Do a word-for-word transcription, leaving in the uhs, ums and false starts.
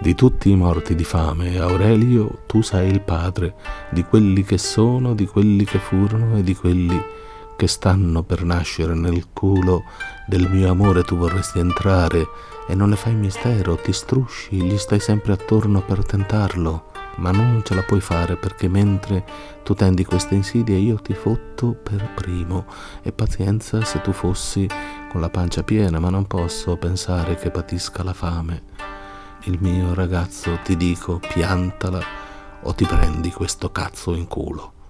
Di tutti i morti di fame, Aurelio, tu sei il padre di quelli che sono, di quelli che furono e di quelli che stanno per nascere. Nel culo del mio amore tu vorresti entrare e non ne fai mistero, ti strusci, gli stai sempre attorno per tentarlo, ma non ce la puoi fare perché mentre tu tendi queste insidie io ti fotto per primo. E pazienza se tu fossi con la pancia piena, ma non posso pensare che patisca la fame. Il mio ragazzo, ti dico, piantala o ti prendi questo cazzo in culo.